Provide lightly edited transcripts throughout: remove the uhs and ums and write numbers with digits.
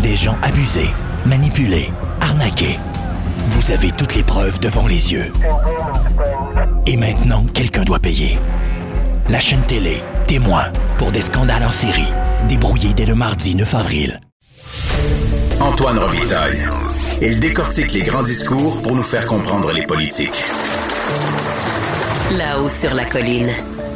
des gens abusés, manipulés, arnaqués. Vous avez toutes les preuves devant les yeux. Et maintenant, quelqu'un doit payer. La chaîne télé, témoin, pour des scandales en série, débrouillés dès le mardi 9 avril. Antoine Robitaille. Il décortique les grands discours pour nous faire comprendre les politiques. Là-haut sur la colline.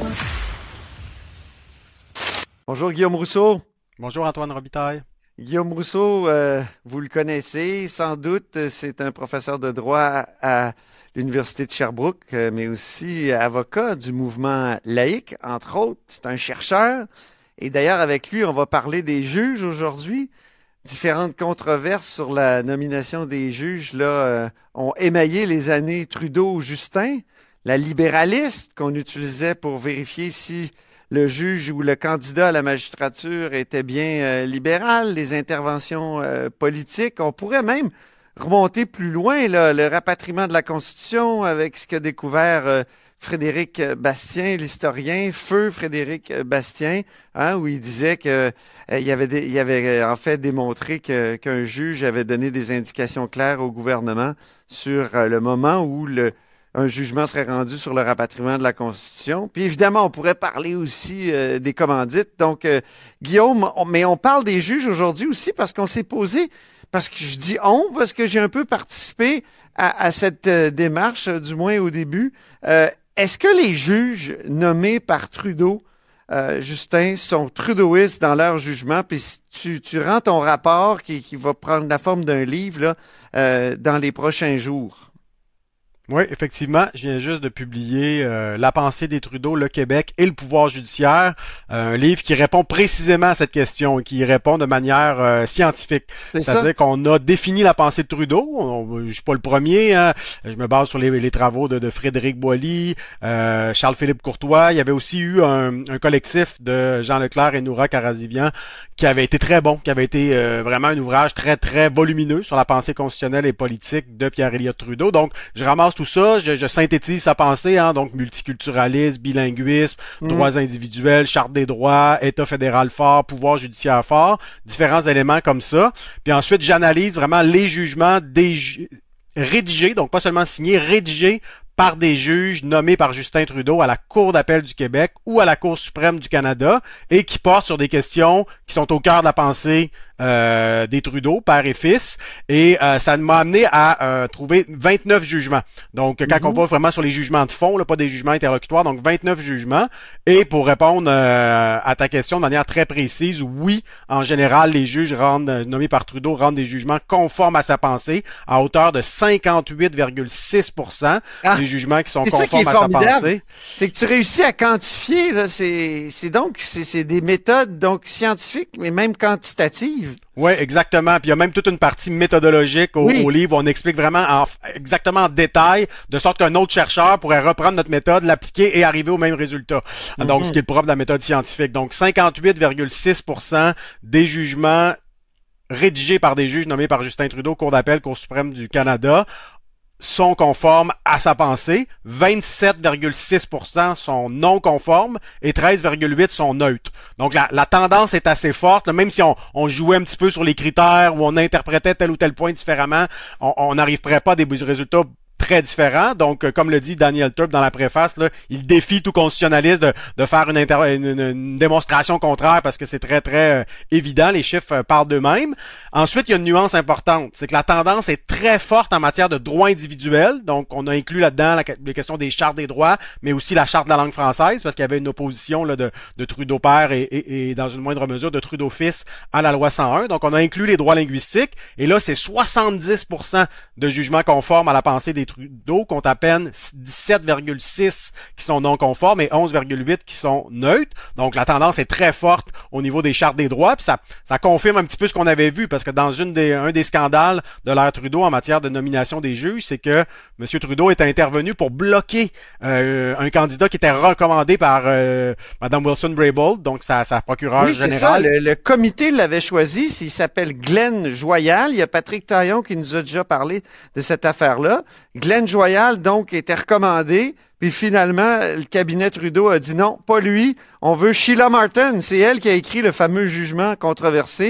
Bonjour Guillaume Rousseau. Bonjour Antoine Robitaille. Guillaume Rousseau, vous le connaissez sans doute, c'est un professeur de droit à l'Université de Sherbrooke, mais aussi avocat du mouvement laïque, entre autres. C'est un chercheur. Et d'ailleurs, avec lui, on va parler des juges aujourd'hui. Différentes controverses sur la nomination des juges là, ont émaillé les années Trudeau-Justin. La libéraliste qu'on utilisait pour vérifier si le juge ou le candidat à la magistrature était bien libéral, les interventions politiques. On pourrait même remonter plus loin, là, le rapatriement de la Constitution avec ce qu'a découvert Frédéric Bastien, l'historien, feu Frédéric Bastien, hein, où il disait que il avait en fait démontré qu'un juge avait donné des indications claires au gouvernement sur le moment où un jugement serait rendu sur le rapatriement de la Constitution. Puis évidemment, on pourrait parler aussi des commandites. Donc, Guillaume, mais on parle des juges aujourd'hui aussi parce qu'on s'est posé, parce que je dis on, parce que j'ai un peu participé à cette démarche, du moins au début. Est-ce que les juges nommés par Trudeau, Justin, sont trudeauistes dans leur jugement? Puis tu rends ton rapport qui va prendre la forme d'un livre là, dans les prochains jours. Oui, effectivement, je viens juste de publier La pensée des Trudeau, le Québec et le pouvoir judiciaire, un livre qui répond précisément à cette question et qui répond de manière scientifique. C'est-à-dire qu'on a défini la pensée de Trudeau. Je suis pas le premier, hein. Je me base sur les travaux de Frédéric Boily, Charles-Philippe Courtois. Il y avait aussi eu un collectif de Jean Leclerc et Noura Karazivian qui avait été très bon, qui avait été vraiment un ouvrage très, très volumineux sur la pensée constitutionnelle et politique de Pierre-Éliott Trudeau. Donc, je ramasse tout ça, je synthétise sa pensée, hein, donc multiculturalisme, bilinguisme, droits individuels, charte des droits, État fédéral fort, pouvoir judiciaire fort, différents éléments comme ça. Puis ensuite, j'analyse vraiment les jugements rédigés, donc pas seulement signés, rédigés par des juges nommés par Justin Trudeau à la Cour d'appel du Québec ou à la Cour suprême du Canada et qui portent sur des questions qui sont au cœur de la pensée des Trudeau, père et fils. Et ça m'a amené à trouver 29 jugements. Donc, quand on va vraiment sur les jugements de fond, là, pas des jugements interlocutoires, donc 29 jugements. Et pour répondre à ta question de manière très précise, oui, en général, les juges nommés par Trudeau rendent des jugements conformes à sa pensée à hauteur de 58,6% des jugements qui sont conformes à sa pensée. C'est que tu réussis à quantifier, là, c'est des méthodes donc scientifiques, mais même quantitatives. Oui, exactement. Puis il y a même toute une partie méthodologique au livre où on explique vraiment exactement en détail, de sorte qu'un autre chercheur pourrait reprendre notre méthode, l'appliquer et arriver au même résultat. Donc, ce qui est le propre de la méthode scientifique. Donc, 58,6% des jugements rédigés par des juges nommés par Justin Trudeau, Cour d'appel, Cour suprême du Canada, sont conformes à sa pensée, 27,6% sont non conformes et 13,8% sont neutres. Donc la tendance est assez forte, là, même si on jouait un petit peu sur les critères ou on interprétait tel ou tel point différemment, on n'arriverait pas à des résultats très différents. Donc, comme le dit Daniel Turp dans la préface, là, il défie tout constitutionnaliste de faire une démonstration contraire parce que c'est très, très évident. Les chiffres parlent d'eux-mêmes. Ensuite, il y a une nuance importante. C'est que la tendance est très forte en matière de droits individuels. Donc, on a inclus là-dedans les questions des chartes des droits, mais aussi la charte de la langue française parce qu'il y avait une opposition là, de Trudeau père et dans une moindre mesure de Trudeau fils à la loi 101. Donc, on a inclus les droits linguistiques. Et là, c'est 70% de jugements conformes à la pensée des Trudeau, compte à peine 17,6 qui sont non conformes et 11,8 qui sont neutres. Donc, la tendance est très forte au niveau des chartes des droits. Puis ça confirme un petit peu ce qu'on avait vu parce que dans un des scandales de l'ère Trudeau en matière de nomination des juges, c'est que M. Trudeau est intervenu pour bloquer un candidat qui était recommandé par Mme Wilson-Raybould, donc sa procureure générale. C'est ça. Le comité l'avait choisi. Il s'appelle Glenn Joyal. Il y a Patrick Taillon qui nous a déjà parlé de cette affaire-là. Glenn Joyal, donc, était recommandé. Puis finalement, le cabinet Trudeau a dit non, pas lui. On veut Sheila Martin. C'est elle qui a écrit le fameux jugement controversé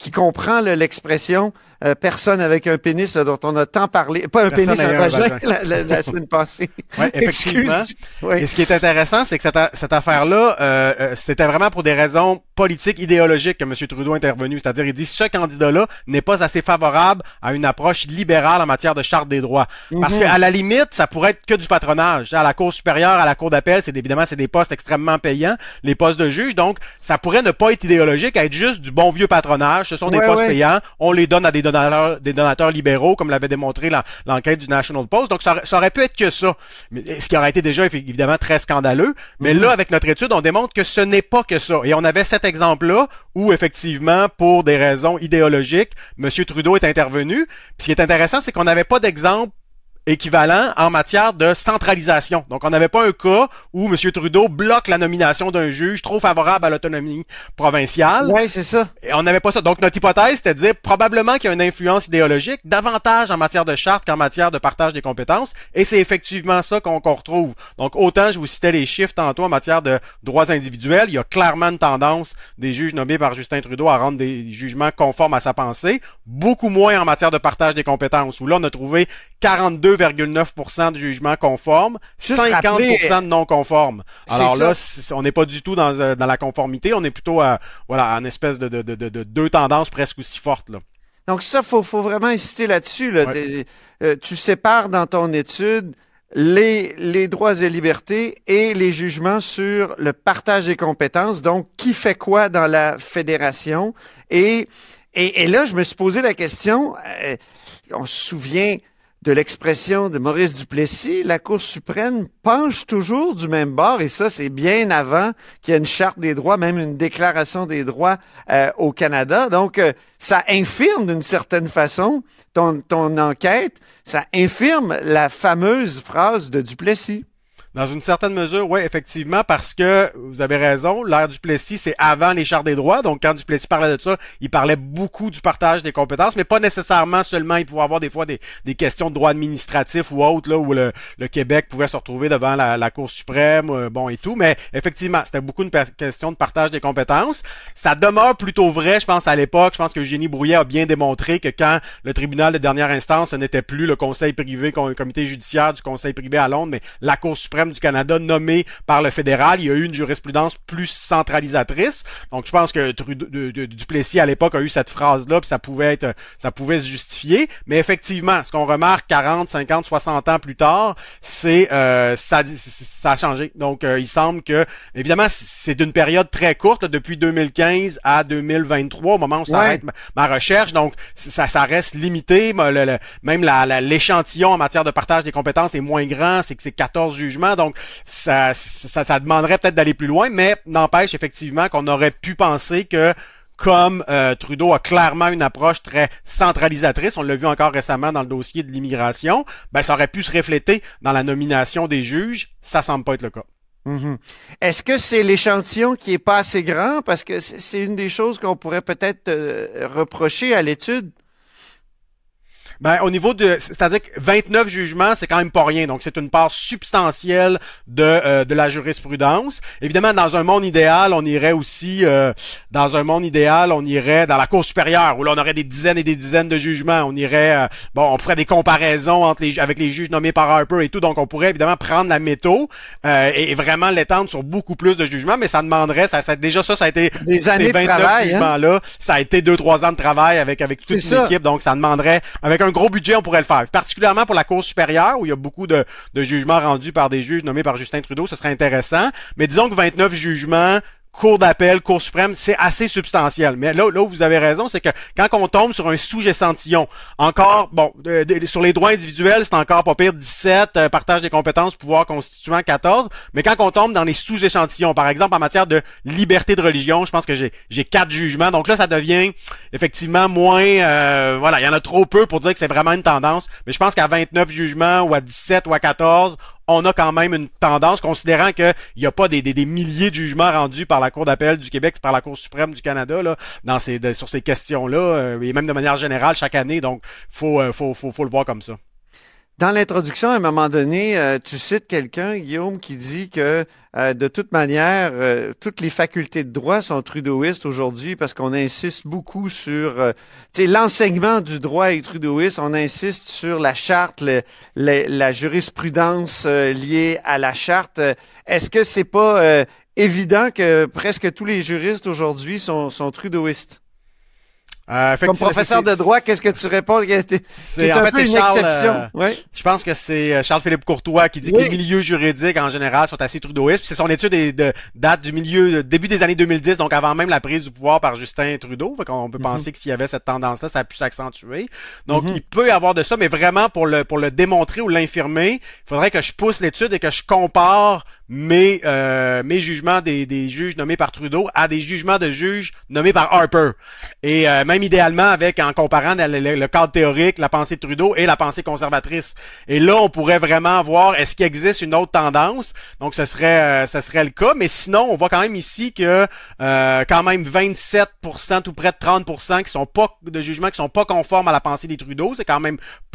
qui comprend l'expression personne avec un pénis dont on a tant parlé. Pas un Personne pénis, un ayant un vagin, vagin. la semaine passée. Oui, effectivement. Oui. Et ce qui est intéressant, c'est que cette affaire-là, c'était vraiment pour des raisons politiques, idéologiques que M. Trudeau est intervenu. C'est-à-dire, il dit ce candidat-là n'est pas assez favorable à une approche libérale en matière de charte des droits. Parce qu'à la limite, ça pourrait être que du patronage. À la Cour supérieure, à la Cour d'appel, évidemment, c'est des postes extrêmement payants, les postes de juge. Donc, ça pourrait ne pas être idéologique, être juste du bon vieux patronage. Ce sont des postes payants. On les donne à des donateurs libéraux, comme l'avait démontré l'enquête du National Post. Donc, ça aurait pu être que ça. Mais, ce qui aurait été déjà, évidemment, très scandaleux. Mais là, avec notre étude, on démontre que ce n'est pas que ça. Et on avait cet exemple-là où, effectivement, pour des raisons idéologiques, M. Trudeau est intervenu. Puis, ce qui est intéressant, c'est qu'on n'avait pas d'exemple équivalent en matière de centralisation. Donc, on n'avait pas un cas où M. Trudeau bloque la nomination d'un juge trop favorable à l'autonomie provinciale. Oui, c'est ça. Et on n'avait pas ça. Donc, notre hypothèse, c'était de dire probablement qu'il y a une influence idéologique davantage en matière de charte qu'en matière de partage des compétences. Et c'est effectivement ça qu'on retrouve. Donc, autant je vous citais les chiffres tantôt en matière de droits individuels, il y a clairement une tendance des juges nommés par Justin Trudeau à rendre des jugements conformes à sa pensée. Beaucoup moins en matière de partage des compétences, où là, on a trouvé 42,9% de jugements conformes, 50% de non conformes. Alors là, on n'est pas du tout dans la conformité, on est plutôt à une espèce de deux tendances presque aussi fortes, là. Donc ça, faut vraiment insister là-dessus. Là. Ouais. Tu sépares dans ton étude les droits et libertés et les jugements sur le partage des compétences. Donc, qui fait quoi dans la fédération? Et là, je me suis posé la question, on se souvient de l'expression de Maurice Duplessis, la Cour suprême penche toujours du même bord, et ça, c'est bien avant qu'il y ait une charte des droits, même une déclaration des droits au Canada. Donc, ça infirme d'une certaine façon ton enquête, ça infirme la fameuse phrase de Duplessis. Dans une certaine mesure, oui, effectivement, parce que vous avez raison, l'ère Duplessis, c'est avant les chartes des droits. Donc, quand Duplessis parlait de ça, il parlait beaucoup du partage des compétences, mais pas nécessairement seulement. Il pouvait avoir des fois des questions de droit administratif ou autres, là, où le Québec pouvait se retrouver devant la Cour suprême, et tout. Mais effectivement, c'était beaucoup une question de partage des compétences. Ça demeure plutôt vrai, je pense, à l'époque. Je pense que Eugénie Brouillet a bien démontré que quand le tribunal de dernière instance, ce n'était plus le conseil privé, le comité judiciaire du conseil privé à Londres, mais la Cour suprême du Canada nommé par le fédéral, il y a eu une jurisprudence plus centralisatrice. Donc, je pense que Duplessis, à l'époque, a eu cette phrase-là, puis ça pouvait se justifier. Mais effectivement, ce qu'on remarque 40, 50, 60 ans plus tard, c'est ça a changé. Donc, il semble que, évidemment, c'est d'une période très courte, là, depuis 2015 à 2023, au moment où s'arrête ma recherche. Donc, ça reste limité. Même l'échantillon en matière de partage des compétences est moins grand. C'est que c'est 14 jugements. Donc, ça demanderait peut-être d'aller plus loin, mais n'empêche effectivement qu'on aurait pu penser que comme Trudeau a clairement une approche très centralisatrice, on l'a vu encore récemment dans le dossier de l'immigration, ben ça aurait pu se refléter dans la nomination des juges. Ça semble pas être le cas. Mm-hmm. Est-ce que c'est l'échantillon qui est pas assez grand? Parce que c'est une des choses qu'on pourrait peut-être reprocher à l'étude. Ben, au niveau c'est-à-dire que 29 jugements, c'est quand même pas rien. Donc, c'est une part substantielle de la jurisprudence. Évidemment, dans un monde idéal, on irait aussi, dans la Cour supérieure, où là, on aurait des dizaines et des dizaines de jugements. On irait, on ferait des comparaisons avec les juges nommés par Harper et tout. Donc, on pourrait évidemment prendre la métaux, et vraiment l'étendre sur beaucoup plus de jugements, mais ça demanderait, ça a été des années de travail, jugements-là, ça a été 2-3 ans de travail avec toute une équipe. Donc, ça demanderait, avec un gros budget, on pourrait le faire. Particulièrement pour la Cour supérieure, où il y a beaucoup de jugements rendus par des juges nommés par Justin Trudeau, ce serait intéressant. Mais disons que 29 jugements, Cour d'appel, Cour suprême, c'est assez substantiel. Mais là où vous avez raison, c'est que quand on tombe sur un sous-échantillon, encore, sur les droits individuels, c'est encore pas pire 17, partage des compétences, pouvoir constituant 14, mais quand on tombe dans les sous-échantillons, par exemple en matière de liberté de religion, je pense que j'ai 4 jugements, donc là ça devient effectivement moins, il y en a trop peu pour dire que c'est vraiment une tendance, mais je pense qu'à 29 jugements, ou à 17, ou à 14, on a quand même une tendance, considérant qu'il n'y a pas des milliers de jugements rendus par la Cour d'appel du Québec et par la Cour suprême du Canada là, sur ces questions-là, et même de manière générale chaque année. Donc, faut le voir comme ça. Dans l'introduction, à un moment donné, tu cites quelqu'un, Guillaume, qui dit que de toute manière, toutes les facultés de droit sont trudeauistes aujourd'hui parce qu'on insiste beaucoup sur l'enseignement du droit est trudeauiste. On insiste sur la charte, la jurisprudence liée à la charte. Est-ce que c'est pas évident que presque tous les juristes aujourd'hui sont trudeauistes? Comme professeur de droit, qu'est-ce que tu réponds? C'est un peu une exception. Je pense que c'est Charles-Philippe Courtois qui dit que les milieux juridiques en général sont assez trudeauistes. C'est son étude date du début des années 2010, donc avant même la prise du pouvoir par Justin Trudeau. Fait qu'on peut penser que s'il y avait cette tendance-là, ça a pu s'accentuer. Donc il peut y avoir de ça, mais vraiment pour le démontrer ou l'infirmer, il faudrait que je pousse l'étude et que je compare mes jugements des juges nommés par Trudeau à des jugements de juges nommés par Harper. Et même idéalement en comparant le cadre théorique, la pensée de Trudeau et la pensée conservatrice. Et là, on pourrait vraiment voir est-ce qu'il existe une autre tendance. Donc, ce serait le cas. Mais sinon, on voit quand même ici que quand même 27%, tout près de 30% qui sont pas de jugements qui sont pas conformes à la pensée des Trudeau. C'est quand même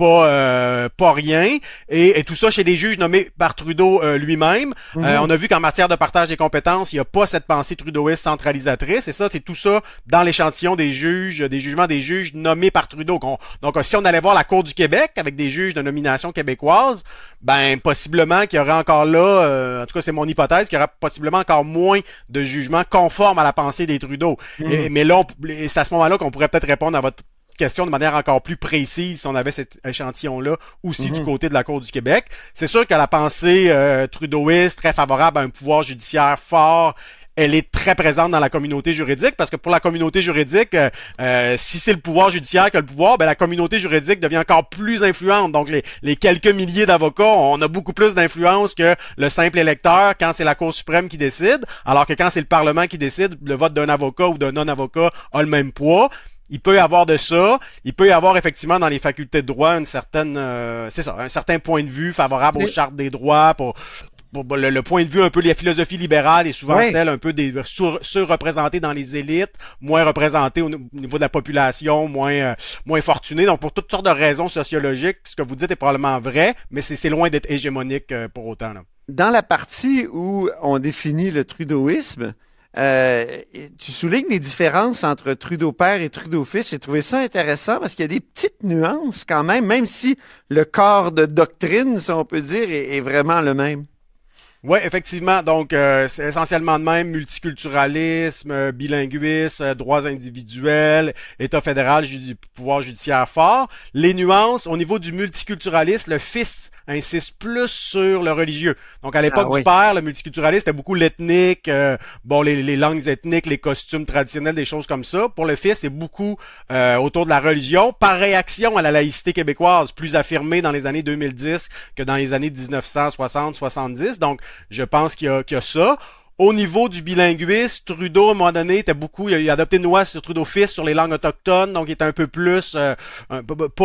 pas rien. Et tout ça chez des juges nommés par Trudeau lui-même. On a vu qu'en matière de partage des compétences, il n'y a pas cette pensée trudeauiste centralisatrice. Et ça, c'est tout ça dans l'échantillon des jugements des juges nommés par Trudeau. Donc, si on allait voir la Cour du Québec avec des juges de nomination québécoise, ben possiblement qu'il y aurait encore là, en tout cas c'est mon hypothèse, qu'il y aurait possiblement encore moins de jugements conformes à la pensée des Trudeau. Mais là, c'est à ce moment-là qu'on pourrait peut-être répondre à votre question de manière encore plus précise si on avait cet échantillon-là aussi du côté de la Cour du Québec. C'est sûr que la pensée trudeauiste, très favorable à un pouvoir judiciaire fort, elle est très présente dans la communauté juridique, parce que pour la communauté juridique, si c'est le pouvoir judiciaire qui a le pouvoir, ben la communauté juridique devient encore plus influente. Donc les quelques milliers d'avocats, on a beaucoup plus d'influence que le simple électeur quand c'est la Cour suprême qui décide, alors que quand c'est le Parlement qui décide, le vote d'un avocat ou d'un non-avocat a le même poids. Il peut y avoir de ça. Il peut y avoir effectivement dans les facultés de droit un certain point de vue favorable aux chartes des droits pour le point de vue un peu la philosophie libérale est souvent celle un peu des surreprésentée dans les élites, moins représentée au niveau de la population, moins fortunée. Donc pour toutes sortes de raisons sociologiques, ce que vous dites est probablement vrai, mais c'est loin d'être hégémonique pour autant. Là. Dans la partie où on définit le trudeauisme, tu soulignes les différences entre Trudeau père et Trudeau fils. J'ai trouvé ça intéressant parce qu'il y a des petites nuances quand même si le corps de doctrine, si on peut dire, est vraiment le même. Oui, effectivement. Donc, c'est essentiellement de même, multiculturalisme, bilinguisme, droits individuels, État fédéral, pouvoir judiciaire fort. Les nuances, au niveau du multiculturalisme, le fils insiste plus sur le religieux. Donc, à l'époque du père, le multiculturalisme, c'était beaucoup l'ethnique, les langues ethniques, les costumes traditionnels, des choses comme ça. Pour le fils, c'est beaucoup autour de la religion, par réaction à la laïcité québécoise, plus affirmée dans les années 2010 que dans les années 1960-70. Donc, je pense qu'il y a ça. Au niveau du bilinguisme, Trudeau, à un moment donné, il a adopté une loi sur Trudeau-Fils sur les langues autochtones, donc il était un peu plus, pas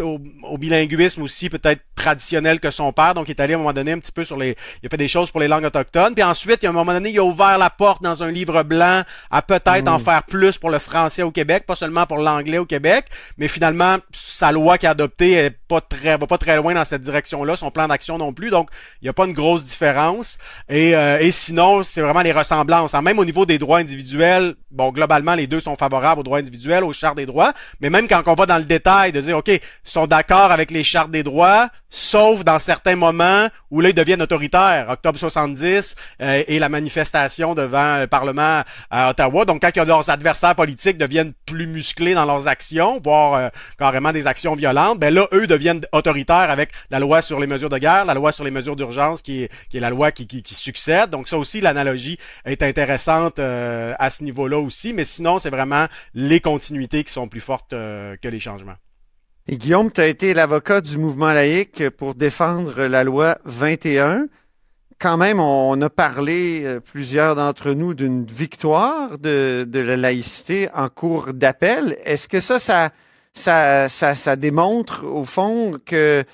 au bilinguisme aussi, peut-être traditionnel que son père, donc il est allé à un moment donné un petit peu il a fait des choses pour les langues autochtones, puis ensuite, à un moment donné, il a ouvert la porte dans un livre blanc à peut-être en faire plus pour le français au Québec, pas seulement pour l'anglais au Québec, mais finalement, sa loi qu'il a adoptée va pas très loin dans cette direction-là, son plan d'action non plus, donc il n'y a pas une grosse différence, et sinon, c'est vraiment les ressemblances. Même au niveau des droits individuels, globalement, les deux sont favorables aux droits individuels, aux chartes des droits, mais même quand on va dans le détail de dire, OK, ils sont d'accord avec les chartes des droits, sauf dans certains moments où là, ils deviennent autoritaires. Octobre 70 et la manifestation devant le Parlement à Ottawa. Donc, quand leurs adversaires politiques deviennent plus musclés dans leurs actions, voire carrément des actions violentes, là, eux deviennent autoritaires avec la loi sur les mesures de guerre, la loi sur les mesures d'urgence qui est la loi qui succède. Donc, ça aussi, l'analogie est intéressante à ce niveau-là aussi, mais sinon, c'est vraiment les continuités qui sont plus fortes que les changements. Et Guillaume, tu as été l'avocat du mouvement laïque pour défendre la loi 21. Quand même, on a parlé, plusieurs d'entre nous, d'une victoire de la laïcité en cours d'appel. Est-ce que ça démontre, au fond, que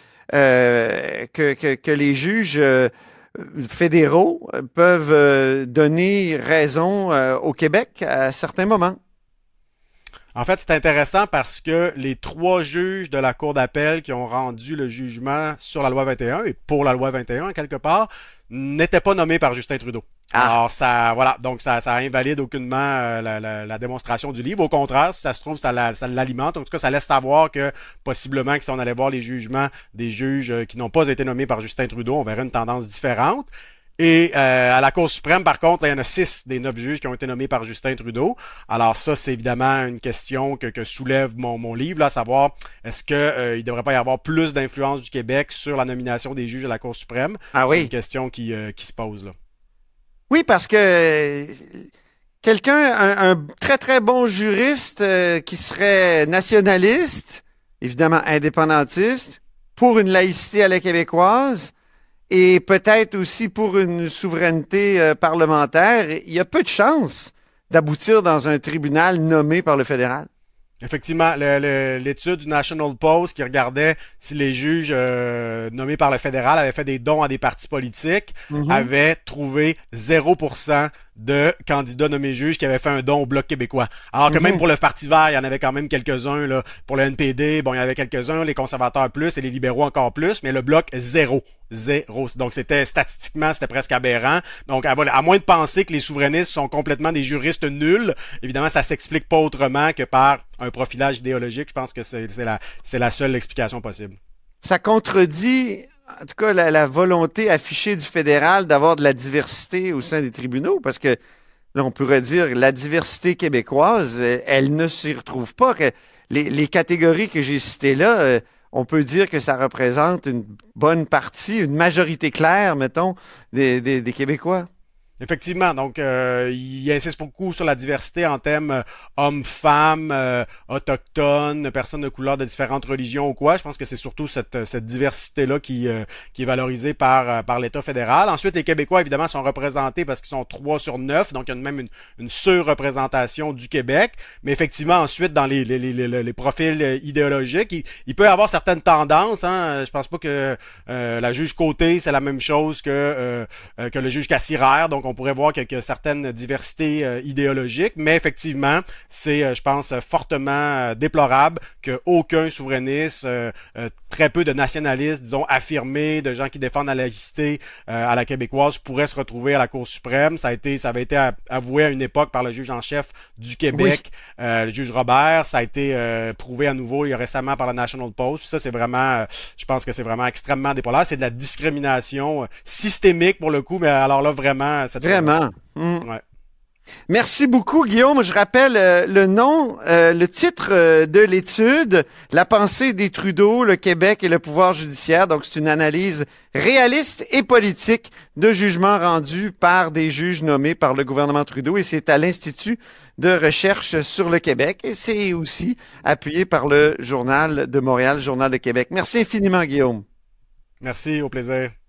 les juges fédéraux peuvent donner raison au Québec à certains moments? En fait, c'est intéressant parce que les 3 juges de la Cour d'appel qui ont rendu le jugement sur la loi 21 et pour la loi 21, quelque part, n'étaient pas nommés par Justin Trudeau. Alors, donc ça invalide aucunement la démonstration du livre. Au contraire, si ça se trouve, ça l'alimente. En tout cas, ça laisse savoir que, possiblement, que si on allait voir les jugements des juges qui n'ont pas été nommés par Justin Trudeau, on verrait une tendance différente. Et à la Cour suprême, par contre, il y en a 6 des 9 juges qui ont été nommés par Justin Trudeau. Alors ça, c'est évidemment une question que soulève mon livre, là, à savoir, est-ce que il devrait pas y avoir plus d'influence du Québec sur la nomination des juges à la Cour suprême? Ah oui. C'est une question qui se pose, là. Oui, parce que un très, très bon juriste qui serait nationaliste, évidemment indépendantiste, pour une laïcité à la québécoise, et peut-être aussi pour une souveraineté parlementaire, il y a peu de chances d'aboutir dans un tribunal nommé par le fédéral. Effectivement, l'étude du National Post qui regardait si les juges nommés par le fédéral avaient fait des dons à des partis politiques avait trouvé 0% de candidats nommés juges qui avaient fait un don au Bloc québécois. Alors que même pour le Parti vert, il y en avait quand même quelques-uns. Là. Pour le NPD, bon, il y en avait quelques-uns, les conservateurs plus et les libéraux encore plus, mais le Bloc, 0. Donc statistiquement, c'était presque aberrant. Donc, à moins de penser que les souverainistes sont complètement des juristes nuls, évidemment, ça s'explique pas autrement que par un profilage idéologique. Je pense que c'est la seule explication possible. Ça contredit, en tout cas, la volonté affichée du fédéral d'avoir de la diversité au sein des tribunaux, parce que là, on pourrait dire la diversité québécoise, elle ne s'y retrouve pas. Que les catégories que j'ai citées là, on peut dire que ça représente une bonne partie, une majorité claire, mettons, des Québécois. Effectivement, donc il insiste beaucoup sur la diversité en thème hommes-femmes, autochtones, personnes de couleur de différentes religions ou quoi. Je pense que c'est surtout cette diversité-là qui est valorisée par l'État fédéral. Ensuite, les Québécois, évidemment, sont représentés parce qu'ils sont 3 sur 9, donc il y a même une surreprésentation du Québec. Mais effectivement, ensuite, dans les profils idéologiques, il peut y avoir certaines tendances. Hein. Je pense pas que la juge Côté, c'est la même chose que le juge Cassirer. Donc, on pourrait voir qu'il y a certaines diversités idéologiques, mais effectivement, c'est, je pense, fortement déplorable qu'aucun souverainiste, très peu de nationalistes, disons, affirmés, de gens qui défendent la laïcité à la québécoise pourraient se retrouver à la Cour suprême. Ça avait été avoué à une époque par le juge en chef du Québec, le juge Robert. Ça a été prouvé à nouveau il y a récemment par le National Post. Puis ça, c'est vraiment, je pense que c'est vraiment extrêmement déplorable. C'est de la discrimination systémique pour le coup, mais alors là, vraiment, Vraiment. Ouais. Merci beaucoup, Guillaume. Je rappelle le titre de l'étude, La pensée des Trudeau, le Québec et le pouvoir judiciaire. Donc, c'est une analyse réaliste et politique de jugements rendus par des juges nommés par le gouvernement Trudeau. Et c'est à l'Institut de recherche sur le Québec. Et c'est aussi appuyé par le Journal de Montréal, Journal de Québec. Merci infiniment, Guillaume. Merci, au plaisir.